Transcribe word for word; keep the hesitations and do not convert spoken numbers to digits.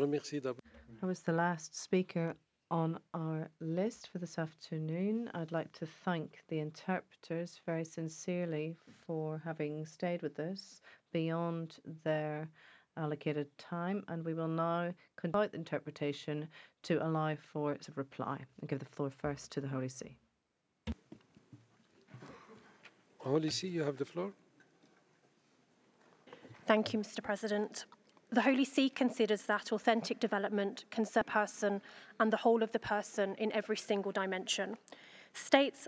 I was the last speaker on our list for this afternoon. I'd like to thank the interpreters very sincerely for having stayed with us beyond their allocated time, and we will now conduct the interpretation to allow for a reply and give the floor first to the Holy See. Holy See, you have the floor. Thank you, Mister President. The Holy See considers that authentic development concerns the person and the whole of the person in every single dimension. States